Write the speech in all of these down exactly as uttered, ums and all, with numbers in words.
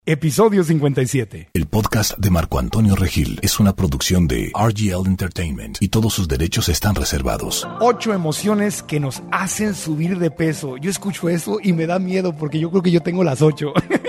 Episodio cincuenta y siete. El podcast de Marco Antonio Regil es una producción de R G L Entertainment y todos sus derechos están reservados. Ocho emociones que nos hacen subir de peso. Yo escucho eso y me da miedo porque yo creo que yo tengo las ocho.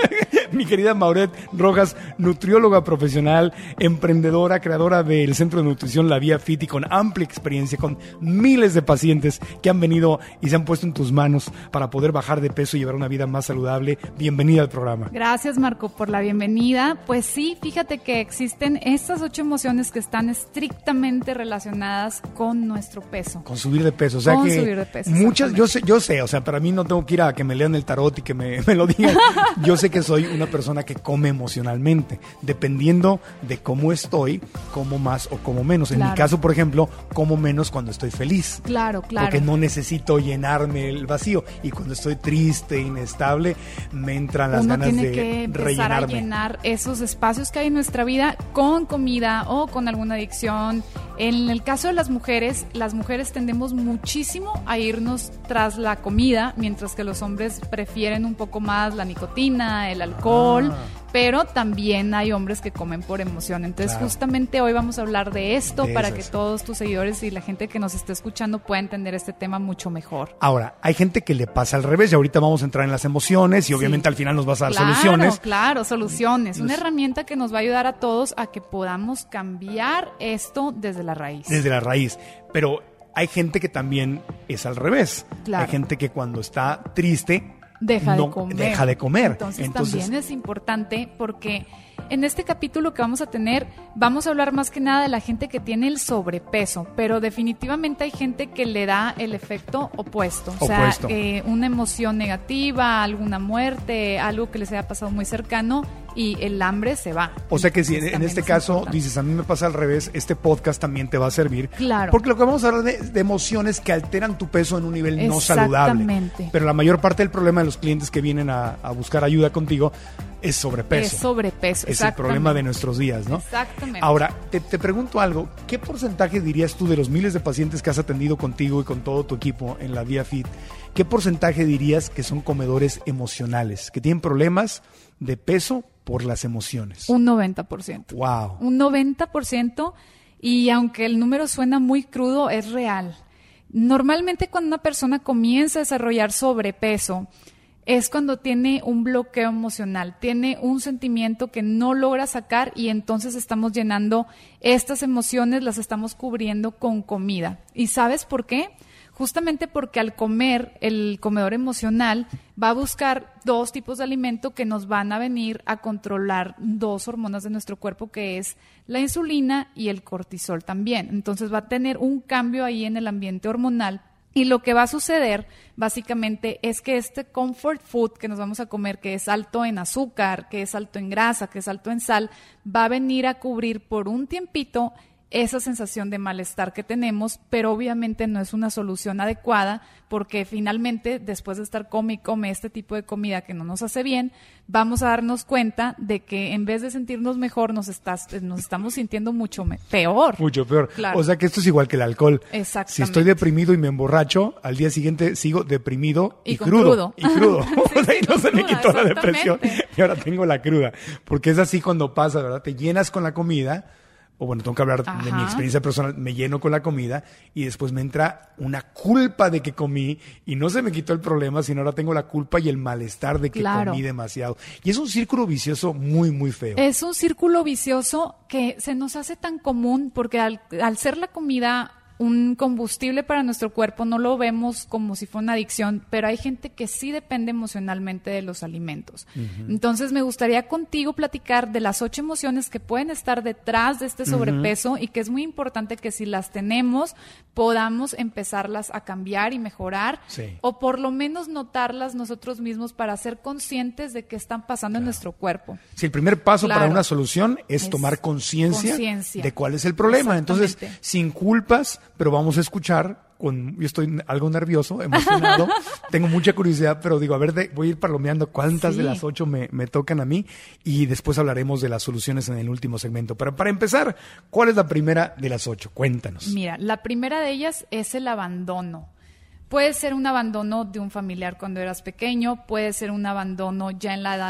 Mi querida Mauret Rojas, nutrióloga profesional, emprendedora, creadora del Centro de Nutrición La Vía Fit y con amplia experiencia, con miles de pacientes que han venido y se han puesto en tus manos para poder bajar de peso y llevar una vida más saludable. Bienvenida al programa. Gracias, Marco, por la bienvenida. Pues sí, fíjate que existen estas ocho emociones que están estrictamente relacionadas con nuestro peso. Con subir de peso. O sea con que subir de peso, muchas, yo sé, yo sé, o sea, para mí no tengo que ir a que me lean el tarot y que me, me lo digan. Yo sé que soy una persona que come emocionalmente. Dependiendo de cómo estoy, como más o como menos. En claro. mi caso, por ejemplo, como menos cuando estoy feliz. Claro, claro. Porque no necesito llenarme el vacío. Y cuando estoy triste, inestable, me entran las Uno ganas tiene de que empezar rellenarme. a llenar esos espacios que hay en nuestra vida con comida o con alguna adicción. En el caso de las mujeres, las mujeres tendemos muchísimo a irnos tras la comida, mientras que los hombres prefieren un poco más la nicotina, el alcohol, ah. pero también hay hombres que comen por emoción. Entonces, claro. justamente hoy vamos a hablar de esto de para esas. que todos tus seguidores y la gente que nos esté escuchando pueda entender este tema mucho mejor. Ahora, hay gente que le pasa al revés y ahorita vamos a entrar en las emociones y sí. obviamente al final nos vas a dar claro, soluciones. Claro, soluciones. Una herramienta que nos va a ayudar a todos a que podamos cambiar esto desde la raíz. Desde la raíz. Pero hay gente que también es al revés. Claro. Hay gente que cuando está triste deja no, de comer. Deja de comer. Entonces, Entonces también es importante porque en este capítulo que vamos a tener, vamos a hablar más que nada de la gente que tiene el sobrepeso, pero definitivamente hay gente que le da el efecto opuesto. O opuesto. sea, eh, una emoción negativa, alguna muerte, algo que les haya pasado muy cercano y el hambre se va. O sea que si en, en este caso importante. dices, a mí me pasa al revés, este podcast también te va a servir. Claro. Porque lo que vamos a hablar de, de emociones que alteran tu peso en un nivel no saludable. Pero la mayor parte del problema de los clientes que vienen a, a buscar ayuda contigo es sobrepeso. Es sobrepeso, Es el problema de nuestros días, ¿no? Exactamente. Ahora, te, te pregunto algo. ¿Qué porcentaje dirías tú de los miles de pacientes que has atendido contigo y con todo tu equipo en la Vía Fit, qué porcentaje dirías que son comedores emocionales, que tienen problemas de peso por las emociones? Un noventa por ciento. Wow. Un noventa por ciento, y aunque el número suena muy crudo, es real. Normalmente cuando una persona comienza a desarrollar sobrepeso, es cuando tiene un bloqueo emocional, tiene un sentimiento que no logra sacar y entonces estamos llenando estas emociones, las estamos cubriendo con comida. ¿Y sabes por qué? Justamente porque al comer, el comedor emocional va a buscar dos tipos de alimento que nos van a venir a controlar dos hormonas de nuestro cuerpo, que es la insulina y el cortisol también. Entonces va a tener un cambio ahí en el ambiente hormonal. Y lo que va a suceder, básicamente, es que este comfort food que nos vamos a comer, que es alto en azúcar, que es alto en grasa, que es alto en sal, va a venir a cubrir por un tiempito esa sensación de malestar que tenemos, pero obviamente no es una solución adecuada porque finalmente, después de estar come y come este tipo de comida que no nos hace bien, vamos a darnos cuenta de que en vez de sentirnos mejor, nos, estás, nos estamos sintiendo mucho me- peor. Mucho peor. Claro. O sea que esto es igual que el alcohol. Exactamente. Si estoy deprimido y me emborracho, al día siguiente sigo deprimido y, y crudo. crudo. Y crudo. Sí, o sea, sí, y no se me cruda, quitó la depresión y ahora tengo la cruda. Porque es así cuando pasa, ¿verdad? Te llenas con la comida. O bueno, tengo que hablar Ajá. de mi experiencia personal, me lleno con la comida y después me entra una culpa de que comí y no se me quitó el problema, sino ahora tengo la culpa y el malestar de que claro. comí demasiado. Y es un círculo vicioso muy, muy feo. Es un círculo vicioso que se nos hace tan común porque al, al ser la comida un combustible para nuestro cuerpo, no lo vemos como si fuera una adicción, pero hay gente que sí depende emocionalmente de los alimentos. Uh-huh. Entonces me gustaría contigo platicar de las ocho emociones que pueden estar detrás de este sobrepeso uh-huh. y que es muy importante que si las tenemos podamos empezarlas a cambiar y mejorar sí. o por lo menos notarlas nosotros mismos para ser conscientes de qué están pasando claro. en nuestro cuerpo. Sí, el primer paso claro. para una solución es, es tomar conciencia de cuál es el problema. Entonces, sin culpas, pero vamos a escuchar, con, yo estoy algo nervioso, emocionado, tengo mucha curiosidad, pero digo, a ver, de, voy a ir palomeando cuántas sí. de las ocho me, me tocan a mí y después hablaremos de las soluciones en el último segmento. Pero para empezar, ¿cuál es la primera de las ocho? Cuéntanos. Mira, la primera de ellas es el abandono. Puede ser un abandono de un familiar cuando eras pequeño, puede ser un abandono ya en la edad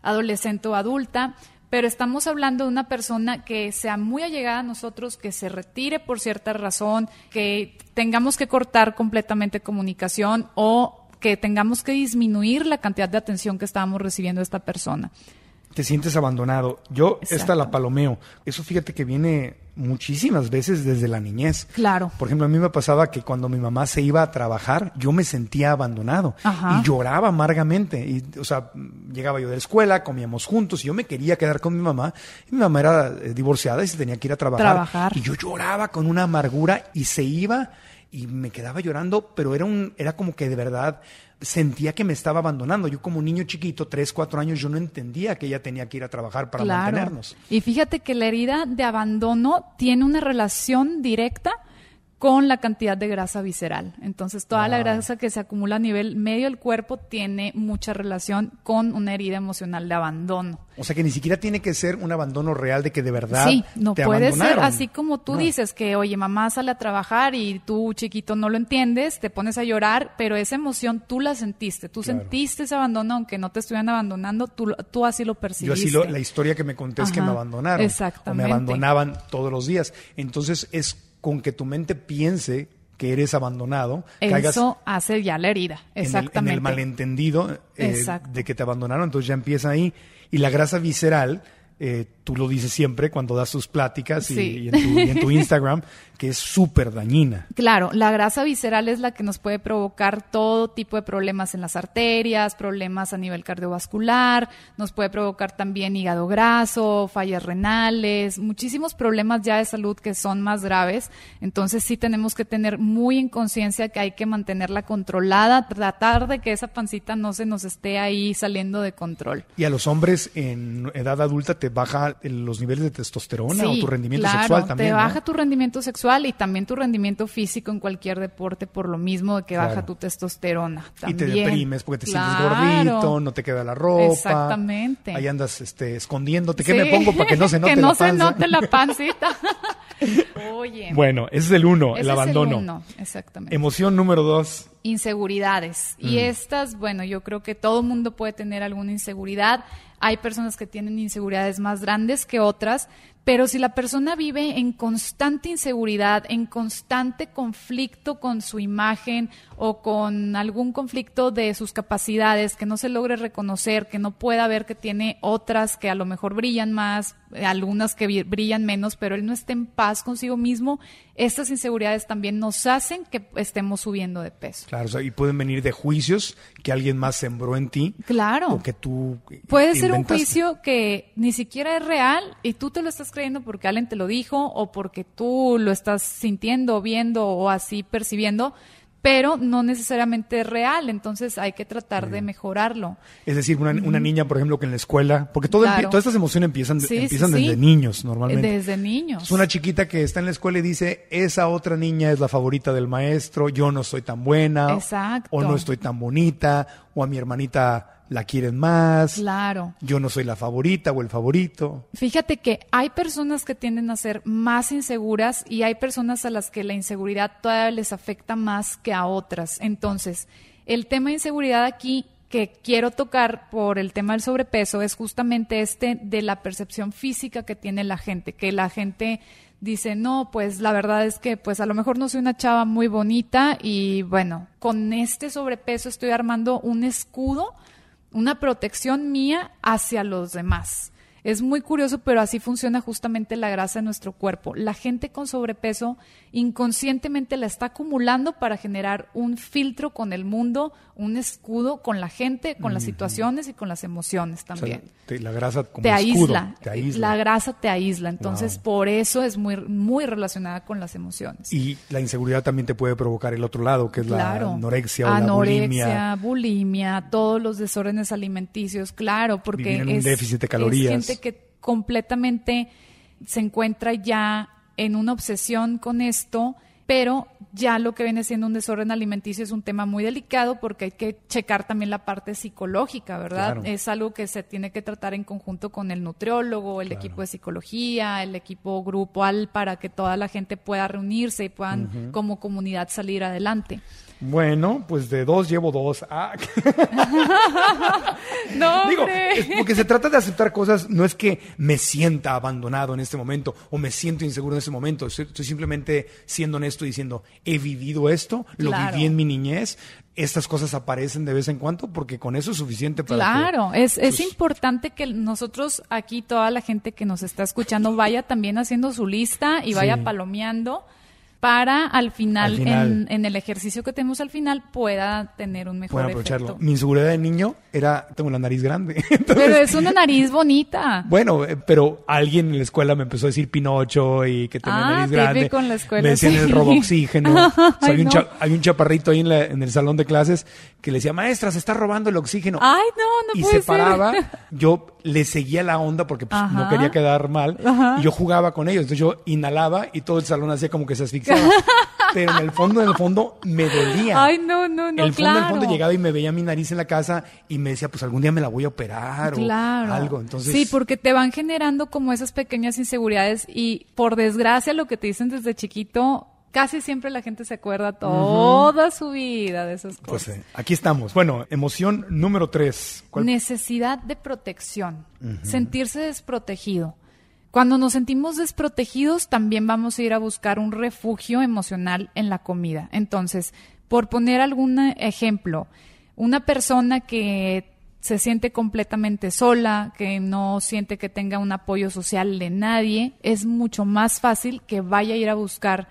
adolescente o adulta, pero estamos hablando de una persona que sea muy allegada a nosotros, que se retire por cierta razón, que tengamos que cortar completamente comunicación o que tengamos que disminuir la cantidad de atención que estábamos recibiendo de esta persona. Te sientes abandonado. Yo, Exacto. esta la palomeo. Eso fíjate que viene muchísimas veces desde la niñez. Claro. Por ejemplo, a mí me pasaba que cuando mi mamá se iba a trabajar, yo me sentía abandonado. Ajá. Y lloraba amargamente. Y, o sea, llegaba yo de la escuela, comíamos juntos y yo me quería quedar con mi mamá. Y mi mamá era eh, divorciada y se tenía que ir a trabajar. Trabajar. Y yo lloraba con una amargura y se iba y me quedaba llorando, pero era un, era como que de verdad sentía que me estaba abandonando. Yo como niño chiquito, tres, cuatro años, yo no entendía que ella tenía que ir a trabajar para Claro. mantenernos. Y fíjate que la herida de abandono tiene una relación directa con la cantidad de grasa visceral. Entonces, toda Wow. la grasa que se acumula a nivel medio del cuerpo tiene mucha relación con una herida emocional de abandono. O sea que ni siquiera tiene que ser un abandono real de que de verdad Sí, no te puede ser abandonaron. así como tú No. dices que, oye, mamá sale a trabajar y tú, chiquito, no lo entiendes, te pones a llorar, pero esa emoción tú la sentiste, tú Claro. sentiste ese abandono, aunque no te estuvieran abandonando, tú, tú así lo Yo percibiste. así lo, la historia que me conté es que Ajá, me abandonaron. exactamente. O me abandonaban todos los días. Entonces es con que tu mente piense que eres abandonado, caigas Eso hace ya la herida, en el, exactamente. en el malentendido eh, Exacto. de que te abandonaron, entonces ya empieza ahí. Y la grasa visceral, eh, tú lo dices siempre cuando das tus pláticas y, Sí. y en, tu, y en tu Instagram, que es súper dañina. Claro, la grasa visceral es la que nos puede provocar todo tipo de problemas en las arterias, problemas a nivel cardiovascular, nos puede provocar también hígado graso, fallas renales, muchísimos problemas ya de salud que son más graves. Entonces sí tenemos que tener muy en conciencia que hay que mantenerla controlada, tratar de que esa pancita no se nos esté ahí saliendo de control. Y a los hombres en edad adulta te baja los niveles de testosterona Sí, o tu rendimiento claro, sexual también, te ¿no? baja tu rendimiento sexual y también tu rendimiento físico en cualquier deporte por lo mismo de que Claro. baja tu testosterona. Y te también. deprimes porque te Claro. sientes gordito, no te queda la ropa. Exactamente. Ahí andas este, escondiéndote. ¿Qué Sí. me pongo para que no se note que no la se panza? note la pancita. Oye. Bueno, ese es el uno, ese el es abandono. uno, exactamente. Emoción número dos. Inseguridades. Y estas, bueno, yo creo que todo mundo puede tener alguna inseguridad. Hay personas que tienen inseguridades más grandes que otras, pero si la persona vive en constante inseguridad, en constante conflicto con su imagen o con algún conflicto de sus capacidades, que no se logre reconocer, que no pueda ver que tiene otras que a lo mejor brillan más, algunas que brillan menos, pero él no esté en paz consigo mismo, estas inseguridades también nos hacen que estemos subiendo de peso. Claro, o sea, y pueden venir de juicios que alguien más sembró en ti. Claro. O que tú Puede ser un inventaste. juicio que ni siquiera es real y tú te lo estás creyendo porque alguien te lo dijo o porque tú lo estás sintiendo, viendo o así percibiendo, pero no necesariamente es real, entonces hay que tratar de mejorarlo. Es decir, una, una niña, por ejemplo, que en la escuela, porque todo Claro. empie- todas estas emociones empiezan, Sí, empiezan sí, sí. desde niños normalmente. Desde niños. Es una chiquita que está en la escuela y dice, esa otra niña es la favorita del maestro, yo no soy tan buena, Exacto. o no estoy tan bonita, o a mi hermanita la quieren más, Claro. yo no soy la favorita o el favorito. Fíjate que hay personas que tienden a ser más inseguras y hay personas a las que la inseguridad todavía les afecta más que a otras. Entonces, el tema de inseguridad aquí que quiero tocar por el tema del sobrepeso es justamente este de la percepción física que tiene la gente, que la gente dice, no, pues la verdad es que pues a lo mejor no soy una chava muy bonita y bueno, con este sobrepeso estoy armando un escudo, una protección mía hacia los demás. Es muy curioso, pero así funciona justamente la grasa en nuestro cuerpo. La gente con sobrepeso inconscientemente la está acumulando para generar un filtro con el mundo, un escudo con la gente, con las situaciones y con las emociones O sea, también. te- la grasa como Te escudo, aísla, te aísla. la grasa te aísla, entonces Wow. por eso es muy, muy relacionada con las emociones. Y la inseguridad también te puede provocar el otro lado, que es Claro. la anorexia o Anorexia, la bulimia. bulimia, todos los desórdenes alimenticios, claro, porque Vivir en un es, déficit de calorías. es gente que completamente se encuentra ya en una obsesión con esto, pero ya lo que viene siendo un desorden alimenticio es un tema muy delicado porque hay que checar también la parte psicológica, ¿verdad? Claro. Es algo que se tiene que tratar en conjunto con el nutriólogo, el Claro. equipo de psicología, el equipo grupal para que toda la gente pueda reunirse y puedan Ujú. como comunidad salir adelante. Bueno, pues de dos llevo dos. Ah. No, Digo, hombre. es porque se trata de aceptar cosas, no es que me sienta abandonado en este momento o me siento inseguro en este momento. Estoy, estoy simplemente siendo honesto y diciendo, he vivido esto, lo Claro. viví en mi niñez, estas cosas aparecen de vez en cuando porque con eso es suficiente para Claro, que, es, es pues, importante que nosotros aquí, toda la gente que nos está escuchando, vaya también haciendo su lista y vaya Sí. palomeando para al final, Al final. En, en el ejercicio que tenemos al final, pueda tener un mejor pueden aprovecharlo. efecto. Mi inseguridad de niño era, tengo la nariz grande. Entonces, Pero es una nariz bonita. bueno, eh, pero alguien en la escuela me empezó a decir Pinocho y que tenía Ah, nariz grande. típico en la escuela, Me decían sí. el roboxígeno. O sea, Ay, había, un no. cha- había un chaparrito ahí en, la- en el salón de clases que le decía, maestra, se está robando el oxígeno. Ay, no, no y puede se paraba, ser. yo le seguía la onda porque pues, no Ajá. quería quedar mal. Ajá. Y yo jugaba con ellos. Entonces yo inhalaba y todo el salón hacía como que se asfixiaba. Pero en el fondo, en el fondo, me dolía. Ay, no, no, no, el fondo, claro. el fondo llegaba y me veía mi nariz en la casa y me decía, pues algún día me la voy a operar Claro. o algo. Entonces, Sí, porque te van generando como esas pequeñas inseguridades y por desgracia lo que te dicen desde chiquito, casi siempre la gente se acuerda toda su vida de esas pues cosas. eh, aquí estamos. Bueno, emoción número tres. ¿Cuál? Necesidad de protección, sentirse desprotegido. Cuando nos sentimos desprotegidos, también vamos a ir a buscar un refugio emocional en la comida. Entonces, por poner algún ejemplo, una persona que se siente completamente sola, que no siente que tenga un apoyo social de nadie, es mucho más fácil que vaya a ir a buscar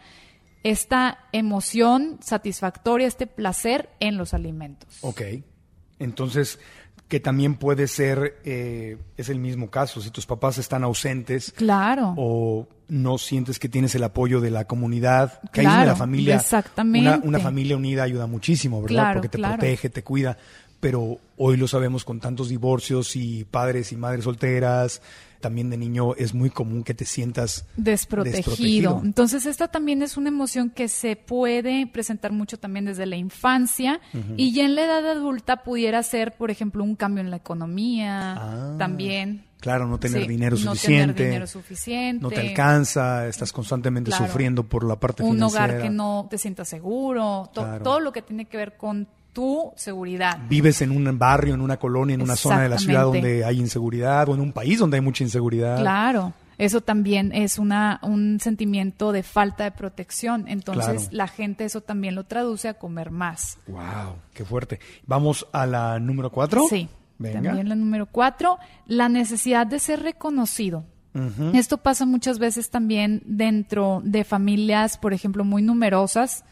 esta emoción satisfactoria, este placer en los alimentos. Ok. Entonces, que también puede ser, eh, es el mismo caso, si tus papás están ausentes Claro. o no sientes que tienes el apoyo de la comunidad, que ahí es donde Claro, la familia, exactamente. Una, una familia unida ayuda muchísimo, ¿verdad? Claro, Porque te claro. protege, te cuida, pero hoy lo sabemos con tantos divorcios y padres y madres solteras, también de niño es muy común que te sientas Desprotegido. desprotegido. Entonces, esta también es una emoción que se puede presentar mucho también desde la infancia y ya en la edad adulta pudiera ser, por ejemplo, un cambio en la economía, Ah, también. Claro, no tener Sí, dinero no suficiente. tener dinero suficiente. No te alcanza, estás constantemente Claro. sufriendo por la parte Un financiera. hogar que no te sienta seguro, to- Claro. todo lo que tiene que ver con tu seguridad. Vives en un barrio, en una colonia, en una zona de la ciudad Exactamente. donde hay inseguridad o en un país donde hay mucha inseguridad. Claro, eso también es una un sentimiento de falta de protección. Entonces, Claro. la gente eso también lo traduce a comer más. Wow, qué fuerte. Vamos a la número cuatro. Sí, Venga. también la número cuatro, la necesidad de ser reconocido. Ujú. Esto pasa muchas veces también dentro de familias, por ejemplo, muy numerosas,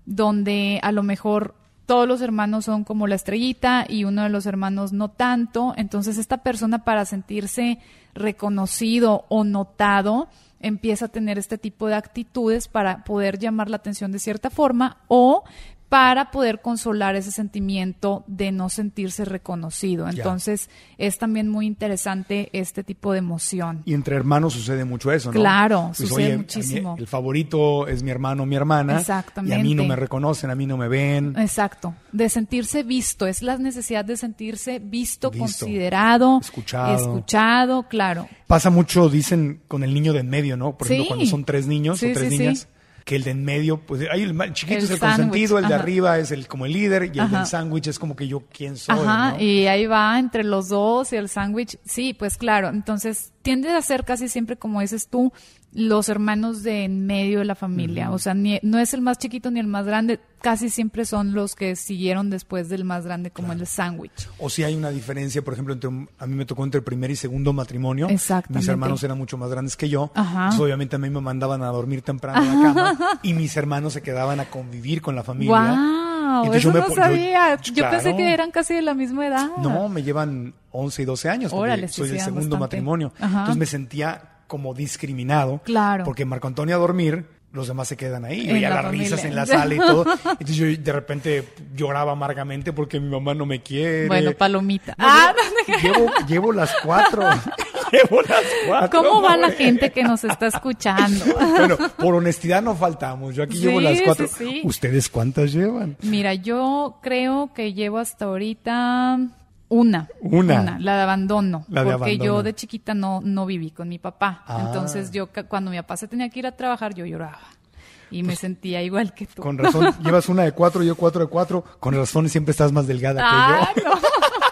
donde a lo mejor todos los hermanos son como la estrellita y uno de los hermanos no tanto. Entonces, esta persona, para sentirse reconocido o notado, empieza a tener este tipo de actitudes para poder llamar la atención de cierta forma o para poder consolar ese sentimiento de no sentirse reconocido. Ya. Entonces, es también muy interesante este tipo de emoción. Y entre hermanos sucede mucho eso, ¿no? Claro, Pues, sucede oye, a mí muchísimo. el favorito es mi hermano o mi hermana. Exactamente. Y a mí no me reconocen, a mí no me ven. Exacto, de sentirse visto, es la necesidad de sentirse visto, Visto, considerado, escuchado. escuchado, claro. Pasa mucho, dicen, con el niño de en medio, ¿no? Por Sí. ejemplo, cuando son tres niños Sí, o tres sí, sí. niñas, que el de en medio, pues ahí el ma- chiquito El es el sándwich, consentido, el de ajá. arriba es el como el líder y el Ajá. del sándwich es como que yo quién soy, Ajá, ¿no? y ahí va entre los dos y el sándwich. Sí, pues claro, entonces tiende a ser casi siempre, como dices tú, los hermanos de en medio de la familia. O sea, ni- no es el más chiquito ni el más grande, casi siempre son los que siguieron después del más grande, como el sándwich. O si hay una diferencia, por ejemplo, entre un- a mí me tocó entre el primer y segundo matrimonio. Exactamente. Mis hermanos eran mucho más grandes que yo. Ajá. Entonces, obviamente a mí me mandaban a dormir temprano en la cama y mis hermanos se quedaban a convivir con la familia. ¡Wow! Entonces, Eso yo me no po- yo- sabía. Yo, claro. pensé que eran casi de la misma edad. No, me llevan once y doce años porque Órale, sí, soy sí, del ya segundo bastante. matrimonio. Ajá. Entonces me sentía como discriminado. Claro. Porque Marco Antonio a dormir, los demás se quedan ahí. En Veía la las familia. risas en la sala y todo. Entonces yo de repente lloraba amargamente porque mi mamá no me quiere. Bueno, palomita. No, Ah, llevo, llevo, llevo las cuatro. Llevo las cuatro. ¿cómo va la pobre. gente que nos está escuchando? Bueno, por honestidad no faltamos. Yo aquí Sí, llevo las cuatro. sí, sí. ¿Ustedes cuántas llevan? Mira, yo creo que llevo hasta ahorita una. Una. la de abandono. La de porque abandono. yo de chiquita no, no viví con mi papá. Ah. Entonces yo ca- cuando mi papá se tenía que ir a trabajar, yo lloraba. y me sentía igual que tú. Con razón, llevas una de cuatro, yo cuatro de cuatro, con razón siempre estás más delgada ah, que yo. No.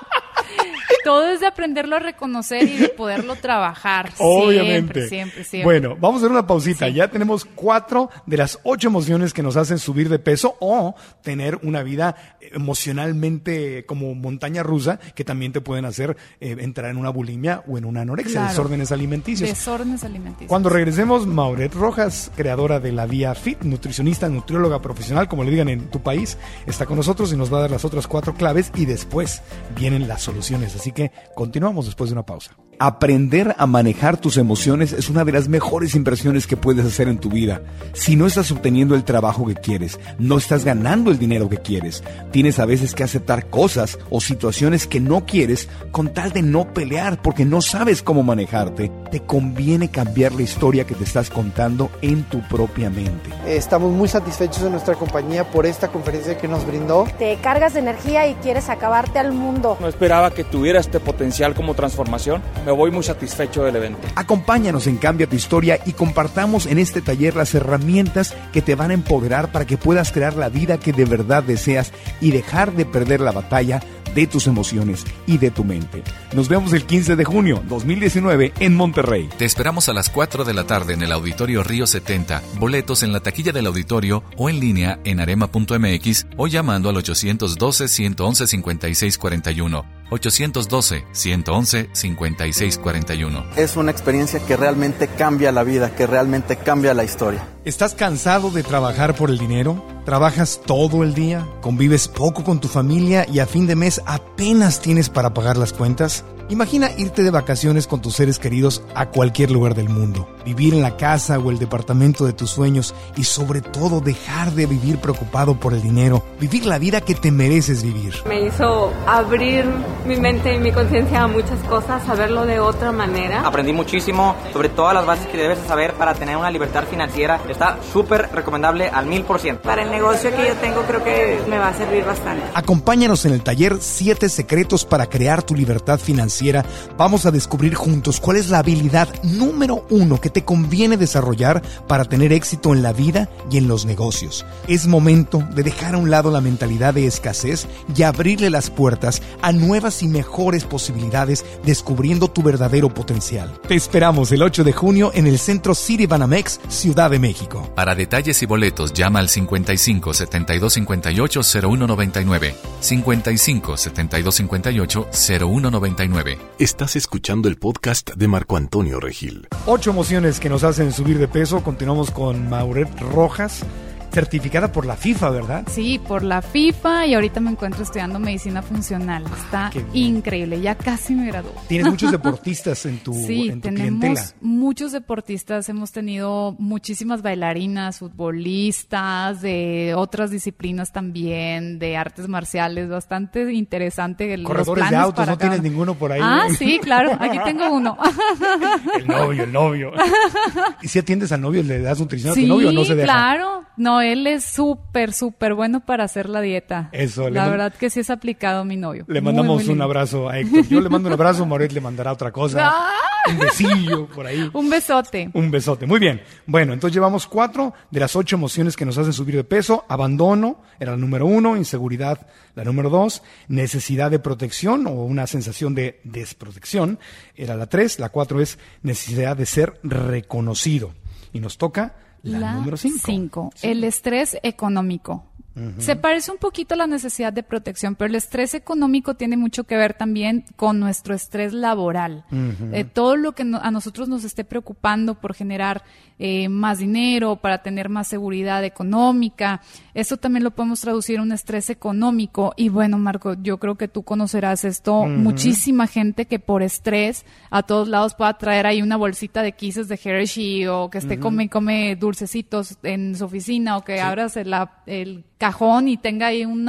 Todo es de aprenderlo a reconocer y de poderlo trabajar. Obviamente. Siempre, siempre, siempre. Bueno, vamos a hacer una pausita. Sí. Ya tenemos cuatro de las ocho emociones que nos hacen subir de peso o tener una vida emocionalmente como montaña rusa, que también te pueden hacer eh, entrar en una bulimia o en una anorexia, Claro. desórdenes alimenticios. Desórdenes alimenticios. Cuando regresemos, Mauret Rojas, creadora de la Vía Fit, nutricionista, nutrióloga profesional, como le digan en tu país, está con nosotros y nos va a dar las otras cuatro claves y después vienen las soluciones. Así que continuamos después de una pausa. Aprender a manejar tus emociones es una de las mejores inversiones que puedes hacer en tu vida. Si no estás obteniendo el trabajo que quieres, no estás ganando el dinero que quieres, tienes a veces que aceptar cosas o situaciones que no quieres con tal de no pelear porque no sabes cómo manejarte, te conviene cambiar la historia que te estás contando en tu propia mente. Estamos muy satisfechos en nuestra compañía por esta conferencia que nos brindó. Te cargas de energía y quieres acabarte al mundo. No esperaba que tuviera este potencial como transformación. Me voy muy satisfecho del evento. Acompáñanos en Cambia tu Historia y compartamos en este taller las herramientas que te van a empoderar para que puedas crear la vida que de verdad deseas y dejar de perder la batalla de tus emociones y de tu mente. Nos vemos el quince de junio dos mil diecinueve en Monterrey. Te esperamos a las cuatro de la tarde en el Auditorio Río setenta. Boletos en la taquilla del auditorio o en línea en arema punto m x o llamando al ochocientos doce, ciento once, cincuenta y seis cuarenta y uno. ochocientos doce, ciento once, cincuenta y seis cuarenta y uno. Es una experiencia que realmente cambia la vida, que realmente cambia la historia. ¿Estás cansado de trabajar por el dinero? ¿Trabajas todo el día? ¿Convives poco con tu familia y a fin de mes apenas tienes para pagar las cuentas? Imagina irte de vacaciones con tus seres queridos a cualquier lugar del mundo, vivir en la casa o el departamento de tus sueños y sobre todo dejar de vivir preocupado por el dinero, vivir la vida que te mereces vivir. Me hizo abrir mi mente y mi conciencia a muchas cosas, saberlo de otra manera. Aprendí muchísimo sobre todas las bases que debes saber para tener una libertad financiera. Está súper recomendable al mil por ciento. Para el negocio que yo tengo creo que me va a servir bastante. Acompáñanos en el taller siete secretos para crear tu libertad financiera. Vamos a descubrir juntos cuál es la habilidad número uno que te conviene desarrollar para tener éxito en la vida y en los negocios. Es momento de dejar a un lado la mentalidad de escasez y abrirle las puertas a nuevas y mejores posibilidades, descubriendo tu verdadero potencial. Te esperamos el ocho de junio en el Centro City Banamex, Ciudad de México. Para detalles y boletos, llama al cincuenta y cinco, setenta y dos cincuenta y ocho, cero uno noventa y nueve. cincuenta y cinco, setenta y dos cincuenta y ocho, cero uno noventa y nueve. Estás escuchando el podcast de Marco Antonio Regil. Ocho emociones que nos hacen subir de peso. Continuamos con Mauret Rojas, certificada por la FIFA, ¿verdad? Sí, por la FIFA, y ahorita me encuentro estudiando medicina funcional. Está increíble, ya casi me graduó. Tienes muchos deportistas en tu, sí, en tu tenemos clientela. muchos deportistas, hemos tenido muchísimas bailarinas, futbolistas, de otras disciplinas también, de artes marciales, bastante interesante. El, Corredores los de autos, para ¿no cada... tienes ninguno por ahí? Ah, sí, claro, aquí tengo uno. El novio, el novio. ¿Y si atiendes al novio, le das nutrición sí, a tu novio o no se deja? Claro. No, él es súper, súper bueno para hacer la dieta. Eso. La le verdad que sí es aplicado mi novio. Le mandamos muy, muy un abrazo a Héctor. Yo le mando un abrazo, Mauret le mandará otra cosa. ¡Ah! Un besillo por ahí. Un besote. Un besote. Muy bien. Bueno, entonces llevamos cuatro de las ocho emociones que nos hacen subir de peso. Abandono era la número uno, inseguridad la número dos, necesidad de protección o una sensación de desprotección era la tres, la cuatro es necesidad de ser reconocido. Y nos toca la, la número cinco. cinco. Sí. El estrés económico. Uh-huh. Se parece un poquito a la necesidad de protección, pero el estrés económico tiene mucho que ver también con nuestro estrés laboral. Uh-huh. Eh, todo lo que no, a nosotros nos esté preocupando por generar eh, más dinero, para tener más seguridad económica, eso también lo podemos traducir en un estrés económico. Y bueno, Marco, yo creo que tú conocerás esto. Uh-huh. Muchísima gente que por estrés a todos lados pueda traer ahí una bolsita de Kisses de Hershey, o que esté uh-huh. come come dulcecitos en su oficina, o que sí. abras el, el cajón y tenga ahí una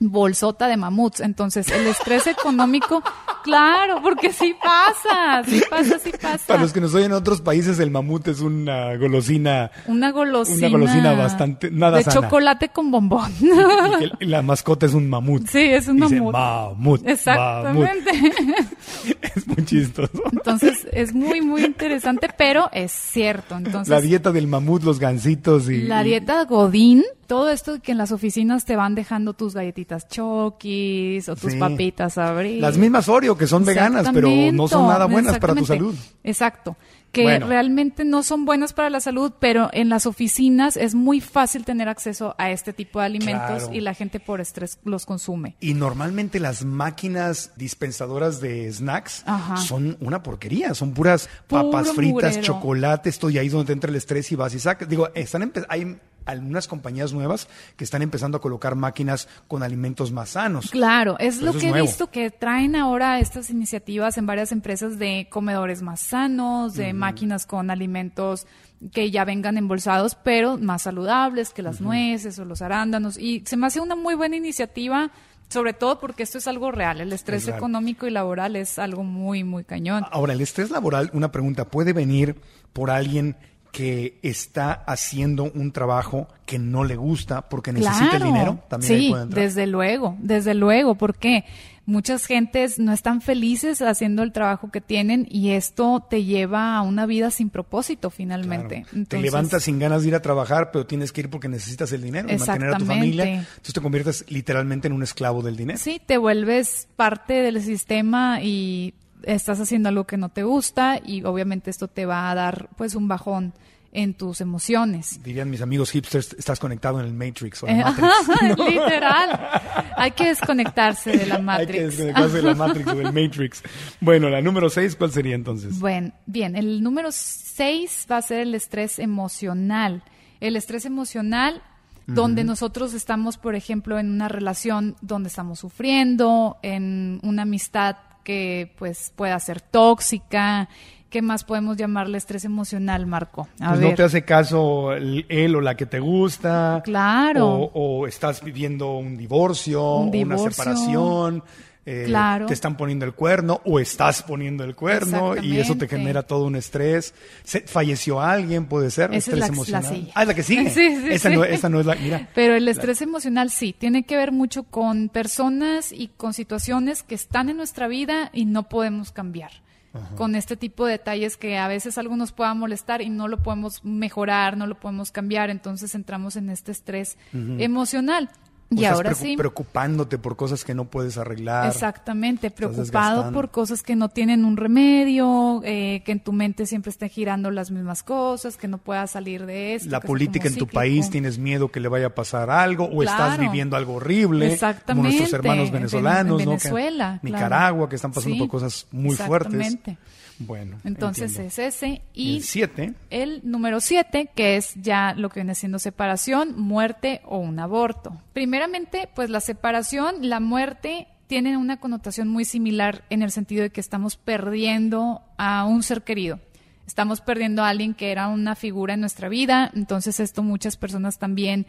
bolsota de mamuts. Entonces, el estrés económico, claro, porque sí pasa, sí pasa, sí pasa. Para los que nos oyen en otros países, el mamut es una golosina. Una golosina. Una golosina bastante, nada de sana. chocolate con bombón. Y, y que la mascota es un mamut. Sí, es un Dice, mamut. mamut. Exactamente. Mamut. Es muy chistoso. Entonces, es muy, muy interesante, pero es cierto. Entonces, la dieta del mamut, los gansitos y... La dieta Godín, todo esto que en las oficinas te van dejando tus galletitas Chokis o tus Sí. papitas Abril. Las mismas Oreo, que son veganas, pero no son nada buenas para tu salud. Exacto. Que Bueno. realmente no son buenas para la salud, pero en las oficinas es muy fácil tener acceso a este tipo de alimentos Claro. y la gente por estrés los consume. Y normalmente las máquinas dispensadoras de snacks Ajá. son una porquería, son puras papas Puro fritas, mugrero. chocolate, estoy ahí donde te entra el estrés y vas y sacas. Digo, están empe- hay algunas compañías nuevas que están empezando a colocar máquinas con alimentos más sanos. Claro, es Pero lo eso es que he nuevo. visto que traen ahora estas iniciativas en varias empresas de comedores más sanos, de máquinas con alimentos que ya vengan embolsados, pero más saludables que las nueces o los arándanos. Y se me hace una muy buena iniciativa, sobre todo porque esto es algo real. El estrés Es real. económico y laboral es algo muy, muy cañón. Ahora, el estrés laboral, una pregunta, ¿puede venir por alguien que está haciendo un trabajo que no le gusta porque necesita Claro, el dinero? También ahí sí, puede entrar. desde luego, desde luego, porque muchas gentes no están felices haciendo el trabajo que tienen y esto te lleva a una vida sin propósito finalmente. Claro. Te Entonces, levantas sin ganas de ir a trabajar, pero tienes que ir porque necesitas el dinero y mantener a tu Exactamente. familia. Entonces te conviertes literalmente en un esclavo del dinero. Sí, te vuelves parte del sistema y estás haciendo algo que no te gusta y obviamente esto te va a dar pues un bajón en tus emociones. Dirían mis amigos hipsters, estás conectado en el Matrix o la Matrix. ¿no? Literal. Hay que desconectarse de la Hay Matrix. que desconectarse de la Matrix o del Matrix. Bueno, la número seis, ¿cuál sería entonces? Bueno, bien, el número seis va a ser el estrés emocional. El estrés emocional donde nosotros estamos, por ejemplo, en una relación donde estamos sufriendo, en una amistad que pues pueda ser tóxica. ¿Qué más podemos llamarle estrés emocional, Marco? A Pues ver. no te hace caso el- él o la que te gusta. Claro. O, o estás viviendo un divorcio, Un o una divorcio. separación. eh, Claro. Te están poniendo el cuerno o estás poniendo el cuerno y eso te Exactamente. genera todo un estrés. Se- falleció alguien, puede ser. Esa es estrés la- la emocional. sigue. Ah, es la que sigue. Sí, sí, esa, sí. No, esa no es la. Mira. Pero el estrés emocional sí, tiene que ver mucho con personas y con situaciones que están en nuestra vida y no podemos cambiar. Ajá. Con este tipo de detalles que a veces algo nos pueda molestar y no lo podemos mejorar, no lo podemos cambiar, entonces entramos en este estrés uh-huh. emocional. O y estás ahora preocup- sí. preocupándote por cosas que no puedes arreglar. Exactamente, Estás preocupado desgastando. por cosas que no tienen un remedio, eh, que en tu mente siempre estén girando las mismas cosas, que no puedas salir de esto. La que es política en como tu cíclico. país, tienes miedo que le vaya a pasar algo, o estás Claro. viviendo algo horrible, Exactamente. como nuestros hermanos En venezolanos, Vene- ¿no? Venezuela, Que- claro. Nicaragua, que están pasando Sí, por cosas muy fuertes. exactamente. Bueno, Entonces entiendo. es ese. Y el siete. el número siete, que es ya lo que viene siendo separación, muerte o un aborto. Primeramente, pues la separación, la muerte tienen una connotación muy similar en el sentido de que estamos perdiendo a un ser querido. Estamos perdiendo a alguien que era una figura en nuestra vida. Entonces esto muchas personas también,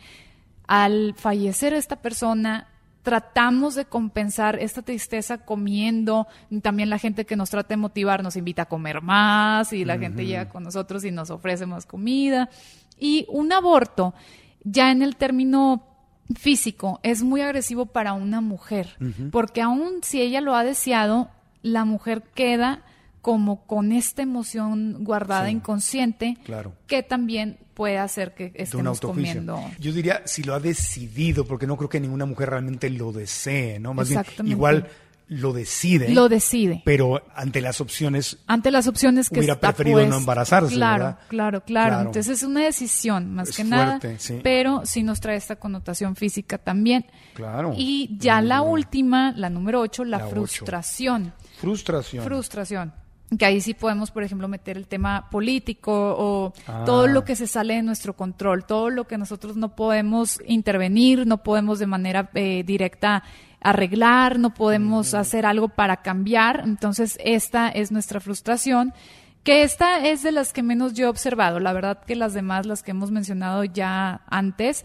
al fallecer esta persona, tratamos de compensar esta tristeza comiendo. También la gente que nos trata de motivar nos invita a comer más y la uh-huh. gente llega con nosotros y nos ofrece más comida. Y un aborto, ya en el término físico, es muy agresivo para una mujer, uh-huh. porque aun si ella lo ha deseado, la mujer queda como con esta emoción guardada, sí, inconsciente, claro, que también puede hacer que estemos comiendo. Yo diría si lo ha decidido, porque no creo que ninguna mujer realmente lo desee, ¿no? Más bien, igual lo decide. Lo decide. Pero ante las opciones. Ante las opciones que hubiera está preferido pues, no embarazarse, claro, ¿verdad? Claro, claro, claro. Entonces es una decisión, más es que fuerte, nada. Sí. Pero sí nos trae esta connotación física también. Claro. Y ya mm. la última, la número ocho, la, la frustración. Ocho. Frustración. Frustración. Que ahí sí podemos, por ejemplo, meter el tema político o ah. todo lo que se sale de nuestro control, todo lo que nosotros no podemos intervenir, no podemos de manera eh, directa arreglar, no podemos uh-huh. hacer algo para cambiar. Entonces, esta es nuestra frustración, que esta es de las que menos yo he observado. La verdad que las demás, las que hemos mencionado ya antes,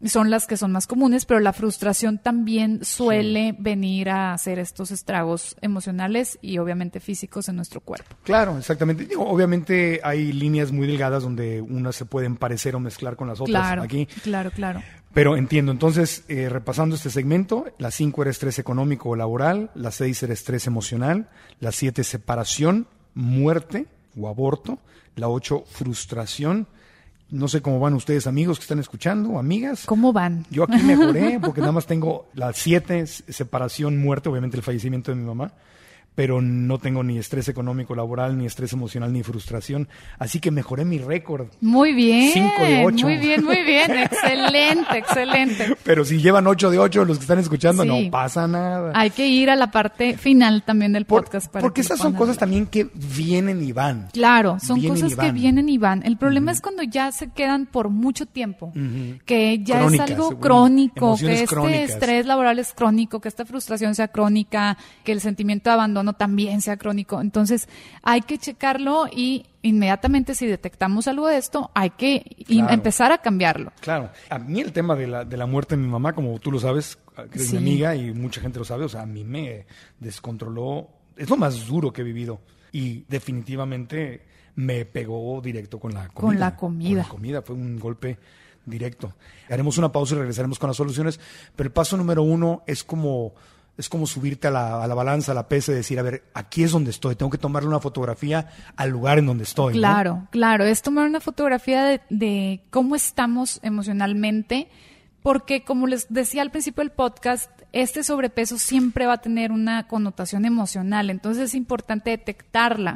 son las que son más comunes, pero la frustración también suele sí. venir a hacer estos estragos emocionales y obviamente físicos en nuestro cuerpo. Claro, exactamente. Digo, obviamente hay líneas muy delgadas donde unas se pueden parecer o mezclar con las otras. Claro, aquí. claro, claro. Pero entiendo, entonces, eh, repasando este segmento, la cinco era estrés económico o laboral, la seis era estrés emocional, la siete separación, muerte o aborto, la ocho frustración. No sé cómo van ustedes, amigos que están escuchando, amigas. ¿Cómo van? Yo aquí mejoré porque nada más tengo la siete, separación, muerte, obviamente el fallecimiento de mi mamá, pero no tengo ni estrés económico laboral, ni estrés emocional, ni frustración. Así que mejoré mi récord. Muy bien. cinco de ocho. Muy bien, muy bien. Excelente, excelente. Pero si llevan ocho de ocho los que están escuchando, sí. no pasa nada. Hay que ir a la parte final también del Por, podcast. Para porque esas son cosas también que vienen y van. Claro, son vienen cosas que vienen y van. El problema uh-huh. es cuando ya se quedan por mucho tiempo, uh-huh. que ya Crónicas, es algo crónico, que este crónicas. estrés laboral es crónico, que esta frustración sea crónica, que el sentimiento de abandono también sea crónico. Entonces hay que checarlo y inmediatamente si detectamos algo de esto hay que claro. empezar a cambiarlo. Claro. A mí el tema de la, de la muerte de mi mamá, como tú lo sabes, que es sí. mi amiga y mucha gente lo sabe, o sea, a mí me descontroló. Es lo más duro que he vivido y definitivamente me pegó directo con la comida. Con la comida. Con la comida. Fue un golpe directo. Haremos una pausa y regresaremos con las soluciones, pero el paso número uno es como... Es como subirte a la, a la balanza, a la pesa y decir, a ver, aquí es donde estoy, tengo que tomarle una fotografía al lugar en donde estoy. Claro, ¿no? claro, es tomar una fotografía de, de cómo estamos emocionalmente, porque como les decía al principio del podcast, este sobrepeso siempre va a tener una connotación emocional, entonces es importante detectarla.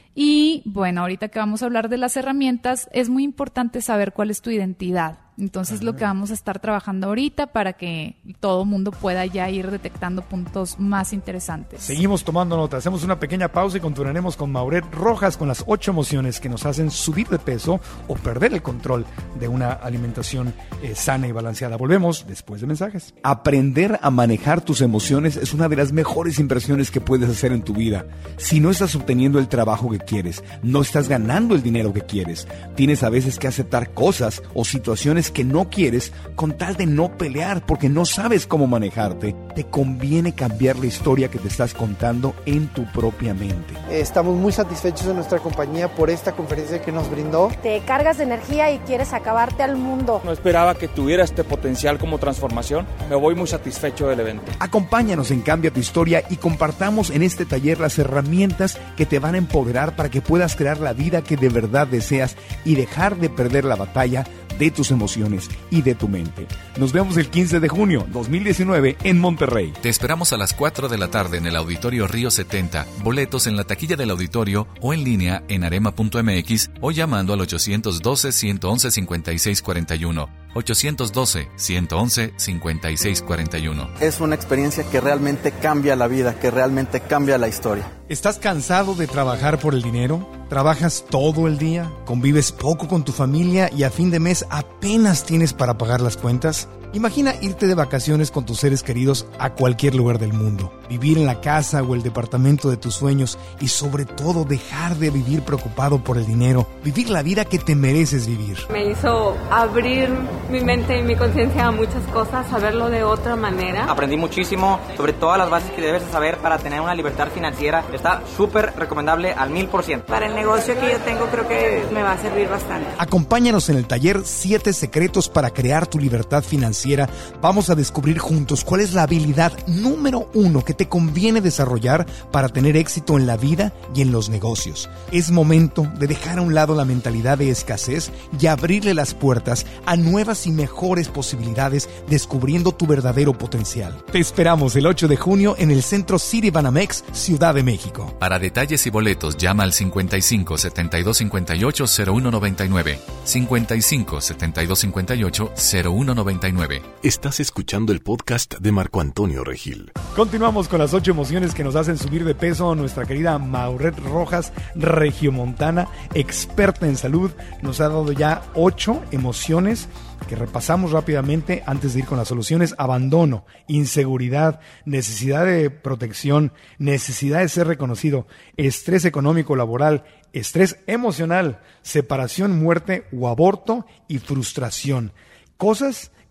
Y bueno, ahorita que vamos a hablar de las herramientas, es muy importante saber cuál es tu identidad. Entonces, Ajá. lo que vamos a estar trabajando ahorita para que todo mundo pueda ya ir detectando puntos más interesantes. Seguimos tomando nota. Hacemos una pequeña pausa y continuaremos con Mauret Rojas con las ocho emociones que nos hacen subir de peso o perder el control de una alimentación eh, sana y balanceada. Volvemos después de mensajes. Aprender a manejar tus emociones es una de las mejores inversiones que puedes hacer en tu vida. Si no estás obteniendo el trabajo que quieres, no estás ganando el dinero que quieres, tienes a veces que aceptar cosas o situaciones que no quieres con tal de no pelear porque no sabes cómo manejarte, te conviene cambiar la historia que te estás contando en tu propia mente. Estamos muy satisfechos de nuestra compañía por esta conferencia que nos brindó. Te cargas de energía y quieres acabarte al mundo. No esperaba que tuviera este potencial como transformación. Me voy muy satisfecho del evento. Acompáñanos en Cambia tu Historia y compartamos en este taller las herramientas que te van a empoderar para que puedas crear la vida que de verdad deseas y dejar de perder la batalla de tus emociones y de tu mente. Nos vemos el quince de junio dos mil diecinueve en Monterrey. Te esperamos a las cuatro de la tarde en el Auditorio Río setenta. Boletos en la taquilla del auditorio o en línea en arema punto m x o llamando al ochocientos doce, ciento once, cincuenta y seis cuarenta y uno. ochocientos doce, ciento once, cincuenta y seis cuarenta y uno. Es una experiencia que realmente cambia la vida, que realmente cambia la historia. ¿Estás cansado de trabajar por el dinero? ¿Trabajas todo el día? ¿Convives poco con tu familia y a fin de mes apenas tienes para pagar las cuentas? Imagina irte de vacaciones con tus seres queridos a cualquier lugar del mundo, vivir en la casa o el departamento de tus sueños y sobre todo dejar de vivir preocupado por el dinero, vivir la vida que te mereces vivir. Me hizo abrir mi mente y mi conciencia a muchas cosas, saberlo de otra manera. Aprendí muchísimo sobre todas las bases que debes saber para tener una libertad financiera. Está súper recomendable al mil por ciento. Para el negocio que yo tengo creo que me va a servir bastante. Acompáñanos en el taller siete secretos para crear tu libertad financiera. Vamos a descubrir juntos cuál es la habilidad número uno que te conviene desarrollar para tener éxito en la vida y en los negocios. Es momento de dejar a un lado la mentalidad de escasez y abrirle las puertas a nuevas y mejores posibilidades, descubriendo tu verdadero potencial. Te esperamos el ocho de junio en el Centro City Banamex, Ciudad de México. Para detalles y boletos, llama al cincuenta y cinco, setenta y dos, cincuenta y ocho, cero uno noventa y nueve. cincuenta y cinco, setenta y dos, cincuenta y ocho, cero uno noventa y nueve. Estás escuchando el podcast de Marco Antonio Regil. Continuamos con las ocho emociones que nos hacen subir de peso. Nuestra querida Mauret Rojas, regiomontana, experta en salud, nos ha dado ya ocho emociones que repasamos rápidamente antes de ir con las soluciones. Abandono, inseguridad, necesidad de protección, necesidad de ser reconocido, estrés económico laboral, estrés emocional, separación, muerte o aborto y frustración. Cosas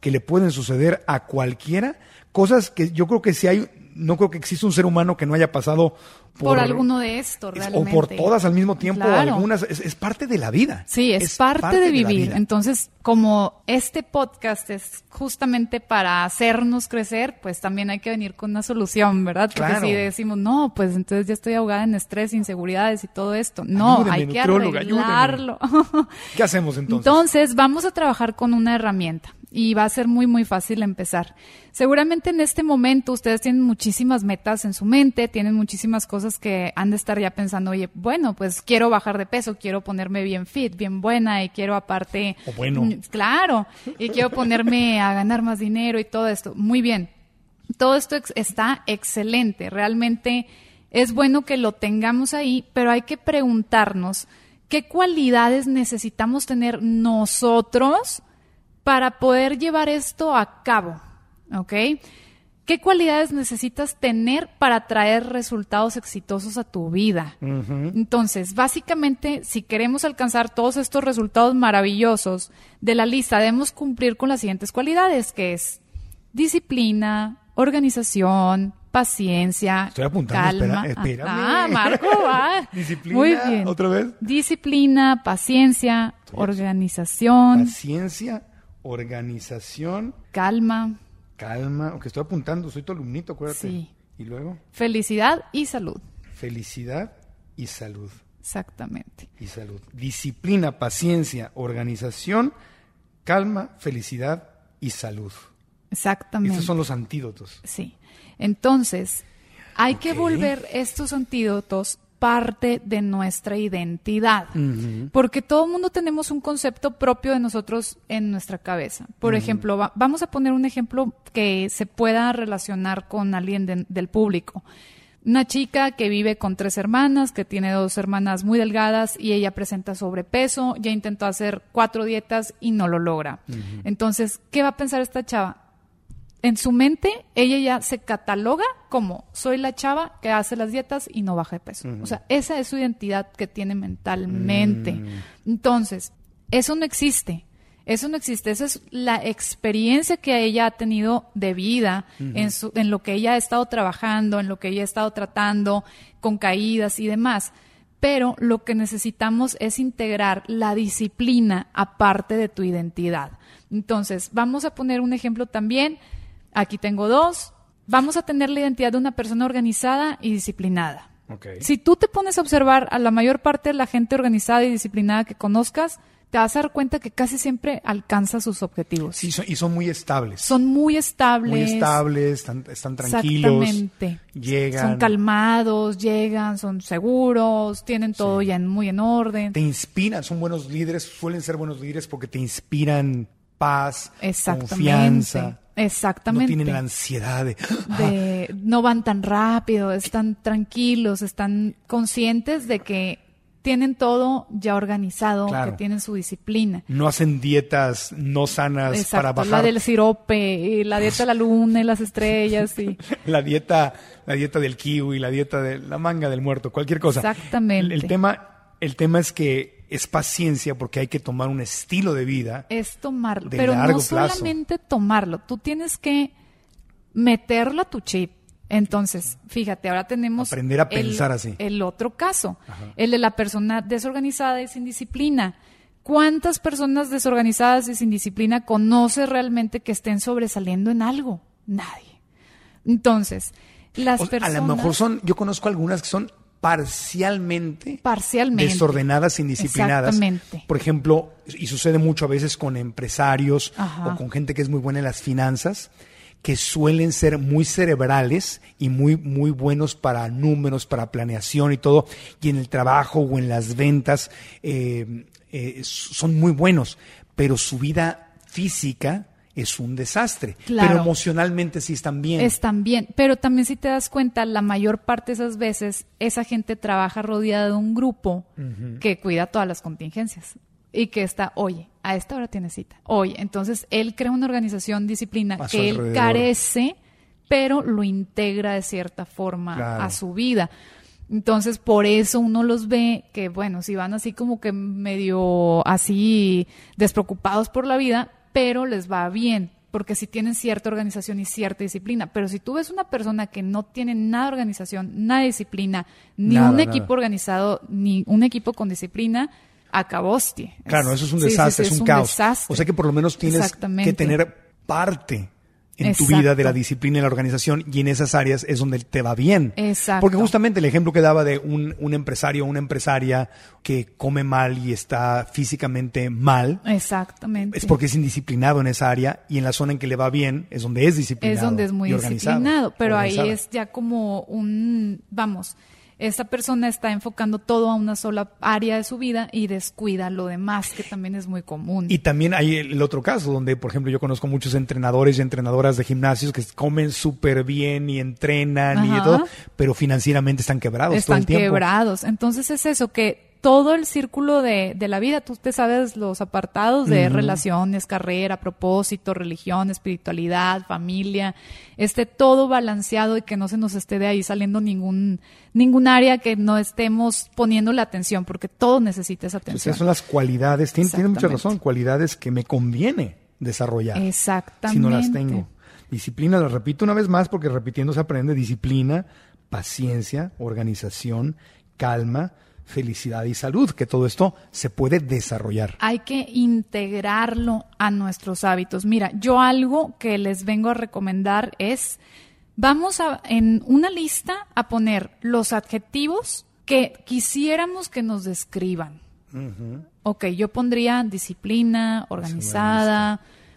que le pueden suceder a cualquiera, cosas que yo creo que si hay, no creo que exista un ser humano que no haya pasado por, por alguno de estos realmente. O por todas al mismo tiempo, claro. algunas, es, es parte de la vida. Sí, es, es parte, parte de vivir. De Entonces, como este podcast es justamente para hacernos crecer, pues también hay que venir con una solución, ¿verdad? Porque claro. si decimos, no, pues entonces ya estoy ahogada en estrés, inseguridades y todo esto. No, ayúdeme, hay que arreglarlo. ¿Qué hacemos entonces? Entonces, vamos a trabajar con una herramienta. Y va a ser muy, muy fácil empezar. Seguramente en este momento ustedes tienen muchísimas metas en su mente, tienen muchísimas cosas que han de estar ya pensando, oye, bueno, pues quiero bajar de peso, quiero ponerme bien fit, bien buena y quiero aparte... O bueno. Claro, y quiero ponerme a ganar más dinero y todo esto. Muy bien. Todo esto ex- está excelente. Realmente es bueno que lo tengamos ahí, pero hay que preguntarnos qué cualidades necesitamos tener nosotros para poder llevar esto a cabo, ¿ok? ¿Qué cualidades necesitas tener para traer resultados exitosos a tu vida? Uh-huh. Entonces, básicamente, si queremos alcanzar todos estos resultados maravillosos de la lista, debemos cumplir con las siguientes cualidades, que es disciplina, organización, paciencia, Estoy apuntando, calma. Espera, espérame. Ah, Marco, va. Disciplina, muy bien. ¿Otra vez? Disciplina, paciencia, organización. Paciencia, organización. Calma. Calma, aunque estoy apuntando, soy tu alumnito, acuérdate. Sí. ¿Y luego? Felicidad y salud. Felicidad y salud. Exactamente. Y salud. Disciplina, paciencia, organización, calma, felicidad y salud. Exactamente. Estos son los antídotos. Sí. Entonces, hay okay. que volver estos antídotos parte de nuestra identidad, uh-huh. porque todo el mundo tenemos un concepto propio de nosotros en nuestra cabeza. Por uh-huh. ejemplo, va, vamos a poner un ejemplo que se pueda relacionar con alguien de, del público. Una chica que vive con tres hermanas, que tiene dos hermanas muy delgadas y ella presenta sobrepeso, ya intentó hacer cuatro dietas y no lo logra. Uh-huh. Entonces, ¿qué va a pensar esta chava? En su mente, ella ya se cataloga como soy la chava que hace las dietas y no baja de peso. Uh-huh. O sea, esa es su identidad que tiene mentalmente. Uh-huh. Entonces, eso no existe. Eso no existe. Esa es la experiencia que ella ha tenido de vida, uh-huh. en, su, en lo que ella ha estado trabajando, en lo que ella ha estado tratando, con caídas y demás. Pero lo que necesitamos es integrar la disciplina aparte de tu identidad. Entonces, vamos a poner un ejemplo también. Aquí tengo dos. Vamos a tener la identidad de una persona organizada y disciplinada. Okay. Si tú te pones a observar a la mayor parte de la gente organizada y disciplinada que conozcas, te vas a dar cuenta que casi siempre alcanza sus objetivos. Sí, son, y son muy estables. Son muy estables. Muy estables, están, están tranquilos. Exactamente. Llegan. Son calmados, llegan, son seguros, tienen todo sí. ya en, muy en orden. Te inspiran, son buenos líderes, suelen ser buenos líderes porque te inspiran paz, confianza. Exactamente. No tienen la ansiedad de, de... No van tan rápido, están tranquilos, están conscientes de que tienen todo ya organizado, claro. que tienen su disciplina. No hacen dietas no sanas. Exacto, para bajar. La del sirope, y la dieta de la luna y las estrellas. Y... la dieta la dieta del kiwi, la dieta de la manga del muerto, cualquier cosa. Exactamente. El, el, tema, el tema es que es paciencia porque hay que tomar un estilo de vida. Es tomarlo, de pero largo no plazo. Solamente tomarlo. Tú tienes que meterlo a tu chip. Entonces, fíjate, ahora tenemos aprender a pensar el, así. El otro caso, Ajá. el de la persona desorganizada y sin disciplina. ¿Cuántas personas desorganizadas y sin disciplina conoces realmente que estén sobresaliendo en algo? Nadie. Entonces, las o sea, personas... A lo mejor son, yo conozco algunas que son parcialmente, parcialmente desordenadas, indisciplinadas. Exactamente. Por ejemplo, y sucede mucho a veces con empresarios Ajá. o con gente que es muy buena en las finanzas, que suelen ser muy cerebrales y muy, muy buenos para números, para planeación y todo, y en el trabajo o en las ventas eh, eh, son muy buenos, pero su vida física es un desastre, claro. pero emocionalmente sí están bien. Están bien, pero también si te das cuenta, la mayor parte de esas veces, esa gente trabaja rodeada de un grupo uh-huh. que cuida todas las contingencias y que está, oye, a esta hora tiene cita. Oye, entonces él crea una organización, disciplina a que él carece, pero lo integra de cierta forma claro. a su vida. Entonces, por eso uno los ve que, bueno, si van así como que medio así despreocupados por la vida, pero les va bien. porque sí tienen cierta organización y cierta disciplina. Pero si tú ves una persona que no tiene nada de organización, nada de disciplina, ni Nada, un nada. equipo organizado, ni un equipo con disciplina, acabaste. Claro, eso es un sí, sí, desastre, sí, es un, un caos. desastre. O sea que por lo menos tienes Exactamente. que tener parte en tu Exacto. vida de la disciplina y la organización, y en esas áreas es donde te va bien. Exacto. Porque justamente el ejemplo que daba de un, un empresario o una empresaria que come mal y está físicamente mal, Exactamente. es porque es indisciplinado en esa área, y en la zona en que le va bien es donde es disciplinado. Es donde es muy y organizado, disciplinado, pero organizada. ahí es ya como un, vamos, esta persona está enfocando todo a una sola área de su vida y descuida lo demás, que también es muy común. Y también hay el otro caso donde, por ejemplo, yo conozco muchos entrenadores y entrenadoras de gimnasios que comen súper bien y entrenan Ajá. y todo, pero financieramente están quebrados Están todo el tiempo. quebrados. Entonces es eso, que todo el círculo de, de la vida, tú te sabes los apartados de Ujú. relaciones, carrera, propósito, religión, espiritualidad, familia, esté todo balanceado y que no se nos esté de ahí saliendo ningún ningún área que no estemos poniendo la atención, porque todo necesita esa Pues atención. esas son las cualidades, tiene, tiene mucha Exactamente. razón, cualidades que me conviene desarrollar. Exactamente. Si no las tengo. Disciplina, lo repito una vez más porque repitiendo se aprende. Disciplina, paciencia, organización, calma, felicidad y salud, que todo esto se puede desarrollar. Hay que integrarlo a nuestros hábitos. Mira, yo algo que les vengo a recomendar es, vamos a, en una lista a poner los adjetivos que quisiéramos que nos describan. Uh-huh. Ok, yo pondría disciplina, organizada,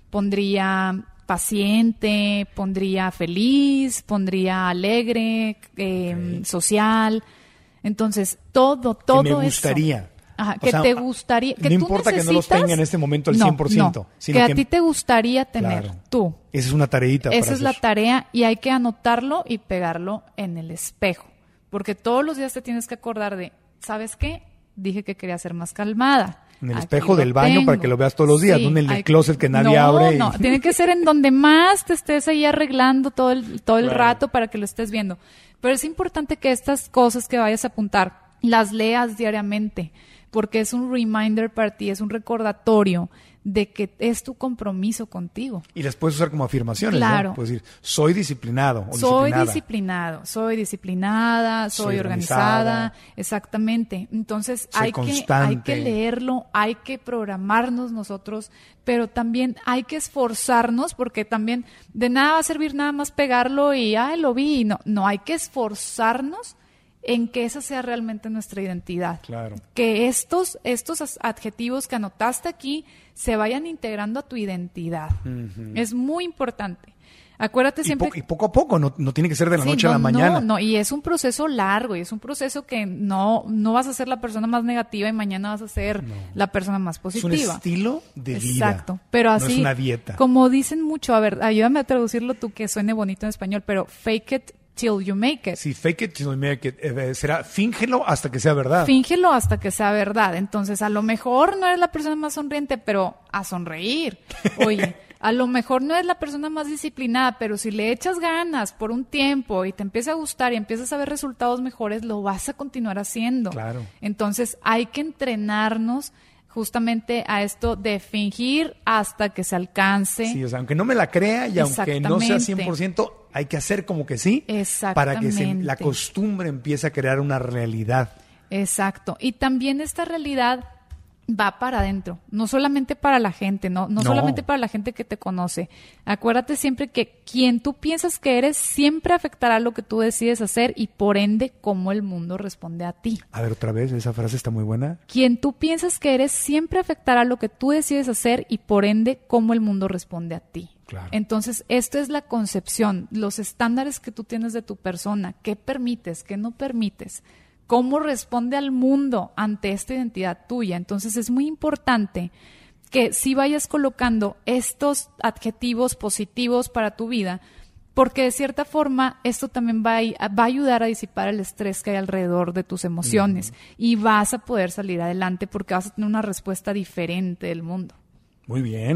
pondría paciente, pondría feliz, pondría alegre, eh, Okay. social. Entonces, todo, todo que eso. me gustaría. Ajá, O que sea, te gustaría. Que no tú importa que no los necesitas- tenga en este momento al No, cien por ciento. no, Sino que a que- ti te gustaría tener Claro. tú. Esa es una tareita. Esa para es la hacer. tarea y hay que anotarlo y pegarlo en el espejo. Porque todos los días te tienes que acordar de, ¿sabes qué? Dije que quería ser más calmada. En el Aquí espejo lo del baño tengo. para que lo veas todos los días, Sí, no en el hay- closet que nadie no, abre. y- No, tiene que ser en donde más te estés ahí arreglando todo el, todo el Claro. rato para que lo estés viendo. Pero es importante que estas cosas que vayas a apuntar las leas diariamente, porque es un reminder para ti, es un recordatorio de que es tu compromiso contigo. Y las puedes usar como afirmaciones, Claro. ¿no? Puedes decir, soy disciplinado o Soy disciplinada. disciplinado, soy disciplinada, soy, Soy organizada. organizada. Exactamente. Entonces Soy hay que, hay constante. que leerlo, hay que programarnos nosotros, pero también hay que esforzarnos, porque también de nada va a servir nada más pegarlo y, ay, lo vi. No, no, hay que esforzarnos en que esa sea realmente nuestra identidad. Claro. Que estos, estos as- adjetivos que anotaste aquí se vayan integrando a tu identidad. Ujú. Es muy importante. Acuérdate Y, siempre... po- y poco a poco, no, no tiene que ser de la Sí, noche a no, la mañana. No, no, y es un proceso largo, y es un proceso que no, no vas a ser la persona más negativa y mañana vas a ser la persona más Es positiva. un estilo de vida. Exacto, pero así, No es una dieta. como dicen mucho, a ver, ayúdame a traducirlo tú que suene bonito en español, pero fake it till you make it. Sí, fake it till you make it. Eh, será fíngelo hasta que sea verdad. Fíngelo hasta que sea verdad. Entonces, a lo mejor no eres la persona más sonriente, pero a sonreír. Oye, a lo mejor no eres la persona más disciplinada, pero si le echas ganas por un tiempo y te empieza a gustar y empiezas a ver resultados mejores, lo vas a continuar haciendo. Claro. Entonces, hay que entrenarnos justamente a esto de fingir hasta que se alcance. Sí, o sea, aunque no me la crea y aunque no sea Exactamente. cien por ciento, hay que hacer como que sí para que se- la Exactamente. costumbre empiece a crear una realidad. Exacto. Y también esta realidad va para adentro, no solamente para la gente, no, no, No. solamente para la gente que te conoce. Acuérdate siempre que quien tú piensas que eres siempre afectará lo que tú decides hacer y por ende cómo el mundo responde a ti. A ver, otra vez, esa frase está muy buena. Quien tú piensas que eres siempre afectará lo que tú decides hacer y por ende cómo el mundo responde a ti. Claro. Entonces, esto es la concepción, los estándares que tú tienes de tu persona, qué permites, qué no permites, cómo responde al mundo ante esta identidad tuya. Entonces, es muy importante que si vayas colocando estos adjetivos positivos para tu vida, porque de cierta forma esto también va a, va a ayudar a disipar el estrés que hay alrededor de tus emociones y vas a poder salir adelante porque vas a tener una respuesta diferente del mundo. Muy bien.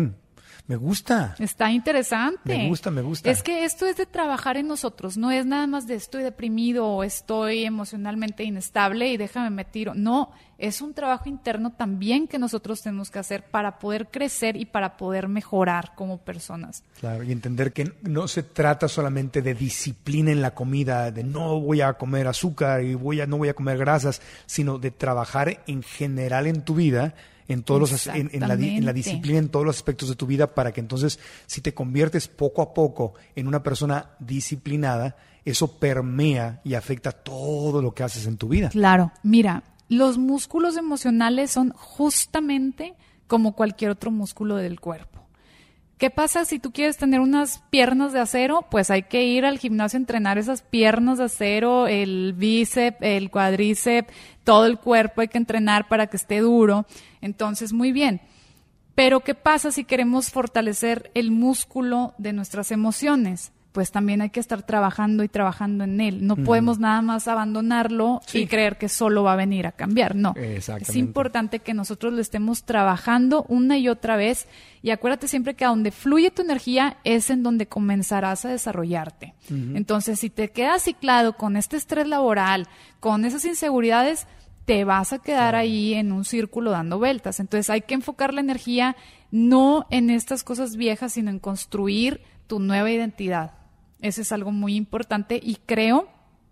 Me gusta. Está interesante. Me gusta, me gusta. Es que esto es de trabajar en nosotros, no es nada más de estoy deprimido o estoy emocionalmente inestable y déjame me tiro. No, es un trabajo interno también que nosotros tenemos que hacer para poder crecer y para poder mejorar como personas. Claro, y entender que no se trata solamente de disciplina en la comida, de no voy a comer azúcar y voy a, no voy a comer grasas, sino de trabajar en general en tu vida, en todos los en, en, la, en la disciplina, en todos los aspectos de tu vida, para que entonces, si te conviertes poco a poco en una persona disciplinada, eso permea y afecta todo lo que haces en tu vida. Claro, mira, los músculos emocionales son justamente como cualquier otro músculo del cuerpo. ¿Qué pasa si tú quieres tener unas piernas de acero? Pues hay que ir al gimnasio a entrenar esas piernas de acero, el bíceps, el cuádriceps, todo el cuerpo hay que entrenar para que esté duro. Entonces, muy bien. Pero ¿qué pasa si queremos fortalecer el músculo de nuestras emociones? Pues también hay que estar trabajando y trabajando en él. No mm. podemos nada más abandonarlo sí. y creer que solo va a venir a cambiar. No, es importante que nosotros lo estemos trabajando una y otra vez. Y acuérdate siempre que a donde fluye tu energía es en donde comenzarás a desarrollarte. Uh-huh. Entonces, si te quedas ciclado con este estrés laboral, con esas inseguridades, te vas a quedar sí. ahí en un círculo dando vueltas. Entonces, hay que enfocar la energía no en estas cosas viejas, sino en construir tu nueva identidad. Eso es algo muy importante y creo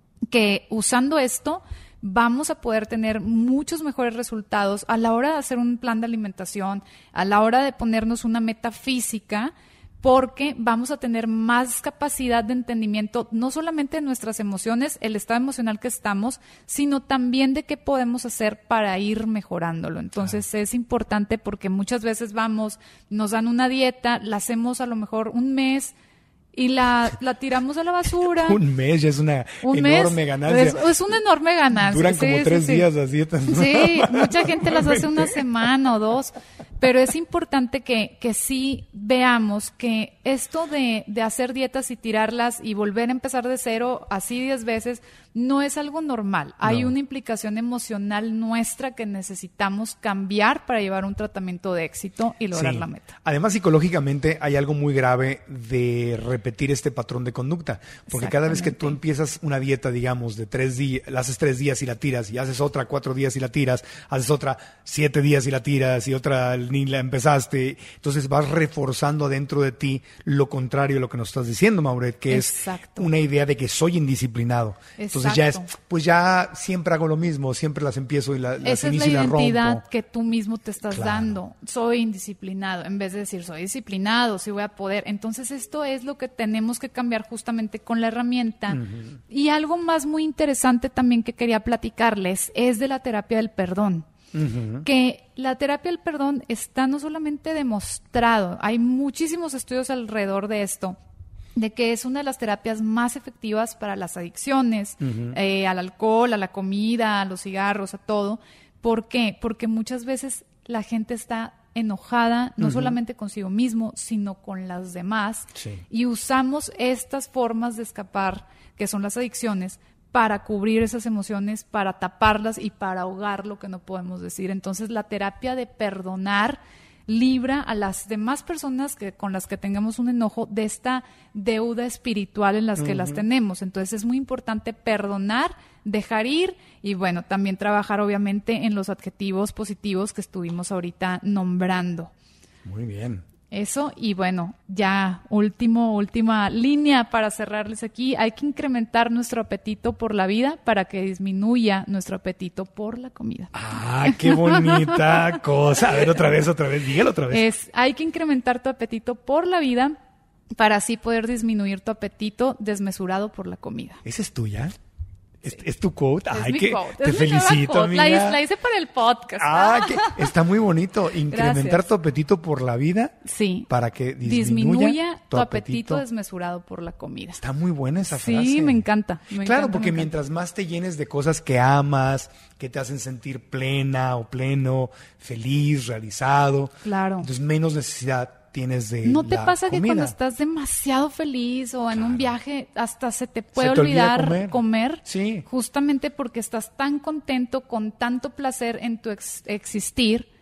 que usando esto vamos a poder tener muchos mejores resultados a la hora de hacer un plan de alimentación, a la hora de ponernos una meta física, porque vamos a tener más capacidad de entendimiento, no solamente de nuestras emociones, el estado emocional que estamos, sino también de qué podemos hacer para ir mejorándolo. Entonces ah. es importante porque muchas veces vamos, nos dan una dieta, la hacemos a lo mejor un mes, y la, la tiramos a la basura. Un mes ya es una un enorme mes, ganancia. Es, es una enorme ganancia. Duran como sí, tres sí, días sí. las dietas, ¿no? Sí, mucha gente las hace una semana o dos. Pero es importante que, que sí veamos que esto de, de hacer dietas y tirarlas y volver a empezar de cero así diez veces no es algo normal. Hay no. una implicación emocional nuestra que necesitamos cambiar para llevar un tratamiento de éxito y lograr sí. la meta. Además, psicológicamente hay algo muy grave de repetir este patrón de conducta. Porque cada vez que tú empiezas una dieta, digamos, de tres días, la haces tres días y la tiras, y haces otra cuatro días y la tiras, haces otra siete días y la tiras, y otra ni la empezaste. Entonces vas reforzando dentro de ti lo contrario a lo que nos estás diciendo, Mauret, que Exacto. es una idea de que soy indisciplinado. Exacto. Entonces ya es, pues ya siempre hago lo mismo, siempre las empiezo y la, las Esa inicio y las rompo. Esa es la identidad que tú mismo te estás claro. dando. Soy indisciplinado, en vez de decir soy disciplinado, sí voy a poder. Entonces esto es lo que tenemos que cambiar justamente con la herramienta. Uh-huh. Y algo más muy interesante también que quería platicarles es de la terapia del perdón. Uh-huh. Que la terapia del perdón está no solamente demostrado, hay muchísimos estudios alrededor de esto, de que es una de las terapias más efectivas para las adicciones, uh-huh. eh, al alcohol, a la comida, a los cigarros, a todo. ¿Por qué? Porque muchas veces la gente está enojada, no uh-huh. solamente consigo mismo, sino con las demás. Sí. Y usamos estas formas de escapar, que son las adicciones, para cubrir esas emociones, para taparlas y para ahogar lo que no podemos decir. Entonces, la terapia de perdonar libra a las demás personas que con las que tengamos un enojo de esta deuda espiritual en las que uh-huh. las tenemos. Entonces es muy importante perdonar, dejar ir y bueno, también trabajar obviamente en los adjetivos positivos que estuvimos ahorita nombrando. Muy bien. Eso, y bueno, ya último, última línea para cerrarles aquí. Hay que incrementar nuestro apetito por la vida para que disminuya nuestro apetito por la comida. ¡Ah, qué bonita cosa! A ver, otra vez, otra vez, dígalo otra vez. Es, hay que incrementar tu apetito por la vida para así poder disminuir tu apetito desmesurado por la comida. ¿Esa es tuya? ¿Es, sí. ¿Es tu quote? Es Ay, mi que quote. te es felicito, amiga. La hice, la hice para el podcast. Ah, que está muy bonito. Incrementar Gracias. Tu apetito por la vida. Sí. Para que disminuya, disminuya tu, tu apetito. apetito desmesurado por la comida. Está muy buena esa sí, frase. Sí, me encanta. Me claro, encanta, porque me mientras encanta. más te llenes de cosas que amas, que te hacen sentir plena o pleno, feliz, realizado. Claro. Entonces menos necesidad tienes de ¿No te la pasa comida? Que cuando estás demasiado feliz o en claro. un viaje hasta se te puede se te olvidar comer? comer? Sí. Justamente porque estás tan contento, con tanto placer en tu ex- existir,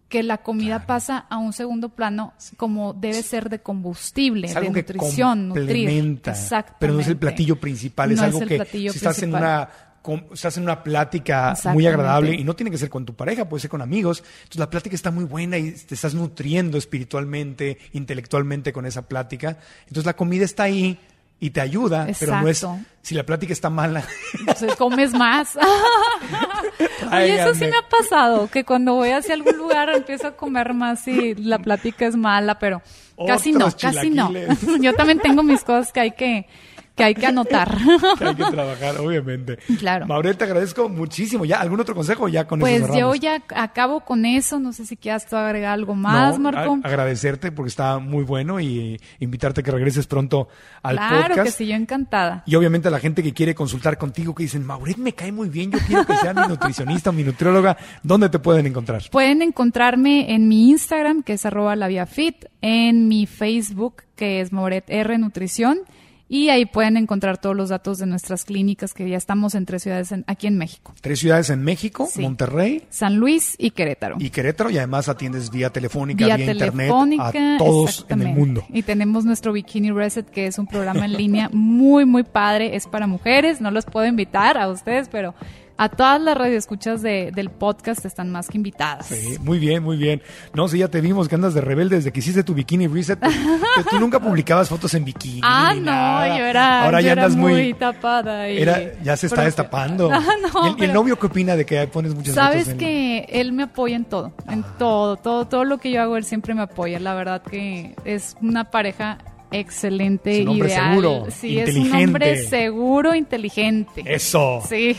que la comida pasa a un segundo plano como debe ser de combustible, es de algo nutrición, que complementa, nutrir. Exactamente. Pero no es el platillo principal, es no algo es el que platillo si estás principal. en una con, estás en una plática muy agradable y no tiene que ser con tu pareja, puede ser con amigos. Entonces la plática está muy buena y te estás nutriendo espiritualmente, intelectualmente con esa plática. Entonces la comida está ahí y te ayuda, Exacto. pero no es, si la plática está mala. Entonces comes más. Oye, eso sí me ha pasado, que cuando voy hacia algún lugar empiezo a comer más y la plática es mala, pero casi no, casi no. Yo también tengo mis cosas que hay que... que hay que anotar. Que hay que trabajar, obviamente. Claro. Mauret, te agradezco muchísimo. ¿Ya algún otro consejo? Ya con pues eso cerramos. Yo ya acabo con eso. No sé si quieras tú agregar algo más, no, Marco. A- agradecerte porque está muy bueno y invitarte a que regreses pronto al claro podcast. Claro que sí, yo encantada. Y obviamente a la gente que quiere consultar contigo, que dicen, Mauret me cae muy bien, yo quiero que sea mi nutricionista o mi nutrióloga, ¿dónde te pueden encontrar? Pueden encontrarme en mi Instagram, que es arroba laviafit, en mi Facebook, que es Mauret R Nutrición. Y ahí pueden encontrar todos los datos de nuestras clínicas, que ya estamos en tres ciudades en, aquí en México. Tres ciudades en México, sí. Monterrey, San Luis y Querétaro. Y Querétaro, y además atiendes vía telefónica, vía, vía telefónica, internet, a todos en el mundo. Y tenemos nuestro Bikini Reset, que es un programa en línea muy, muy padre. Es para mujeres, no los puedo invitar a ustedes, pero... a todas las radioescuchas de, del podcast están más que invitadas. Sí, muy bien, muy bien. No, sí, ya te vimos que andas de rebelde desde que hiciste tu Bikini Reset. Que tú nunca publicabas fotos en bikini. Ah, ni no, nada. yo era, Ahora yo ya era andas muy, muy tapada. Y era, ya se está propia. destapando. Ah, no, ¿Y, el, pero, ¿Y el novio qué opina de que pones muchas fotos? Sabes en... que él me apoya en todo, en ah. todo, todo, todo lo que yo hago, él siempre me apoya. La verdad que es una pareja excelente, es un hombre ideal. seguro, sí, inteligente. Es un hombre seguro, inteligente. Eso. Sí.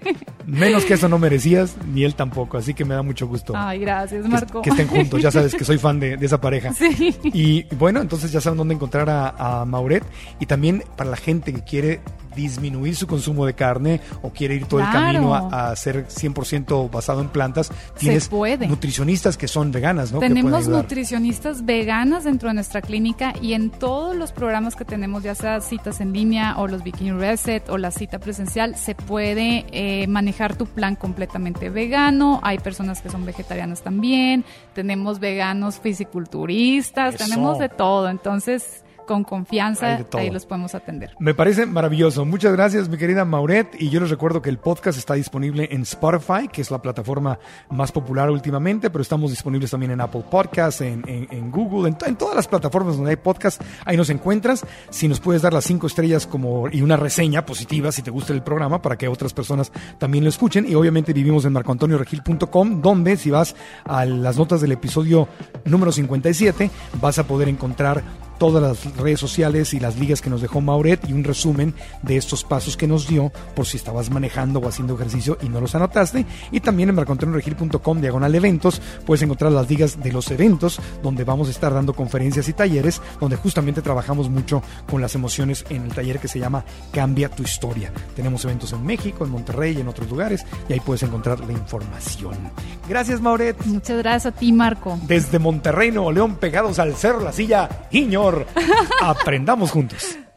Menos que eso no merecías, ni él tampoco, así que me da mucho gusto. Ay, gracias, Marco. Que, que estén juntos, ya sabes que soy fan de, de esa pareja. Sí. Y bueno, entonces ya saben dónde encontrar a, a Mauret. Y también para la gente que quiere disminuir su consumo de carne o quiere ir todo claro. el camino a, a ser cien por ciento basado en plantas, tienes Se puede. nutricionistas que son veganas, ¿no? Tenemos nutricionistas veganas dentro de nuestra clínica y en todos los programas que tenemos, ya sea citas en línea o los Bikini Reset o la cita presencial, se puede eh, manejar tu plan completamente vegano. Hay personas que son vegetarianas también, tenemos veganos fisiculturistas, Eso. tenemos de todo, entonces... con confianza, ahí los podemos atender. Me parece maravilloso. Muchas gracias, mi querida Mauret. Y yo les recuerdo que el podcast está disponible en Spotify, que es la plataforma más popular últimamente, pero estamos disponibles también en Apple Podcasts, en, en, en Google, en, en todas las plataformas donde hay podcast. Ahí nos encuentras. Si nos puedes dar las cinco estrellas como y una reseña positiva, si te gusta el programa, para que otras personas también lo escuchen. Y obviamente vivimos en marco antonio regil punto com, donde si vas a las notas del episodio número cincuenta y siete, vas a poder encontrar todas las redes sociales y las ligas que nos dejó Mauret y un resumen de estos pasos que nos dio por si estabas manejando o haciendo ejercicio y no los anotaste. Y también en marco antonio regil punto com diagonal eventos puedes encontrar las ligas de los eventos donde vamos a estar dando conferencias y talleres, donde justamente trabajamos mucho con las emociones en el taller que se llama Cambia tu Historia. Tenemos eventos en México, en Monterrey y en otros lugares, y ahí puedes encontrar la información. Gracias, Mauret. Muchas gracias a ti, Marco. Desde Monterrey, Nuevo León, pegados al Cerro La Silla, Iñor. Aprendamos juntos.